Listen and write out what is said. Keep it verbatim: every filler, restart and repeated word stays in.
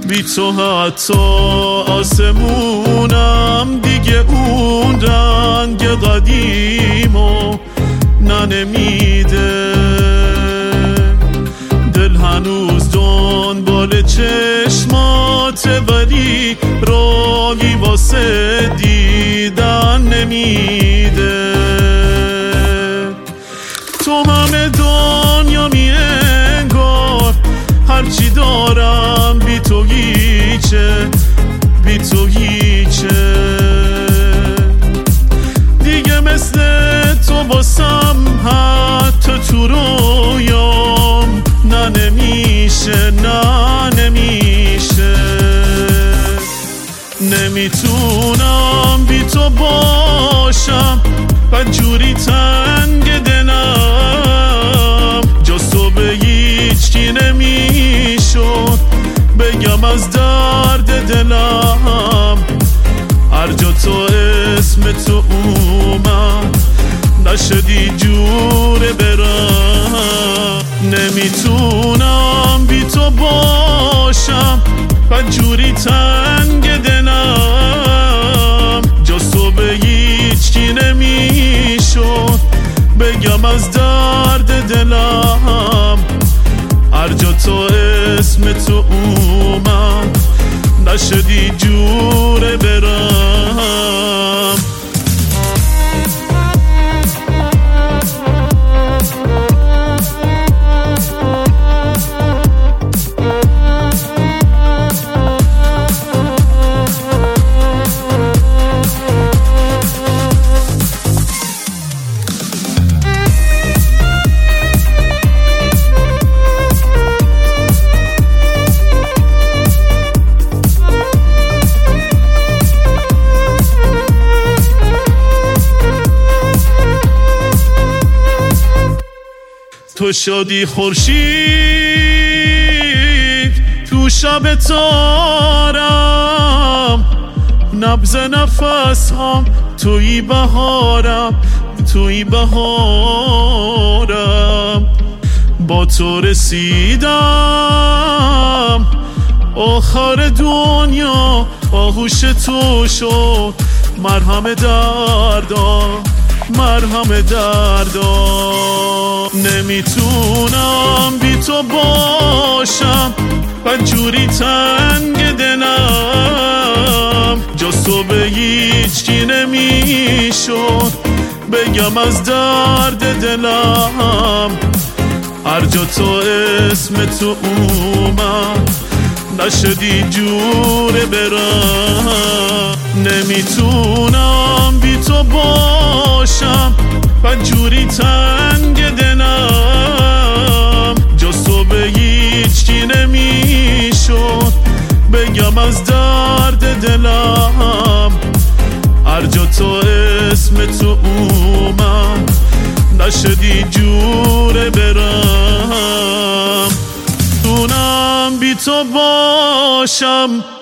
بی تو حتی آسمونم دیگه اون رنگ قدیمو ننمیده. دل هنوز دنبال چشماته ولی راهی واسه دیدن نمیده. تو همه دنیا می انگار، هرچی دارم بی تو هیچه، بی تو هیچه. دیگه مثل تو واسم حتی تو رویام نه نمیشه، نه نمیشه. نمیتونم بی تو باشم، بدجوری تنگ دلم، جز تو به هیچکی نمیشد بگم از درد دلم. هر جا تو اسم تو اومد نشدی جوره برم. نمیتونم بی تو باشم، بدجوری تنگ دلم، جز تو به هیچکی نمیشد بگم از درد دلم. هر جا تو اسم تو اومد نشدی جوره برم. تو شدی خورشید تو شب تارم، نبض نفس هم توی بهارم، توی بهارم. با تو رسیدم آخر دنیا، آغوش تو شد مرهم دردم، مرهم دردم. نمیتونم بی تو باشم، بدجوری تنگ دلم، جز تو به هیچکی نمیشد بگم از درد دلم. هر جا تو اسم تو اومد نشدی جوره برم. نمیتونم بی تو باشم، بدجوری تنگ دلم، جز تو به هیچکی نمیشد بگم از درد دلم. هر جا تو اسم تو اومد نشدی جوره برم. دونم بی تو باشم،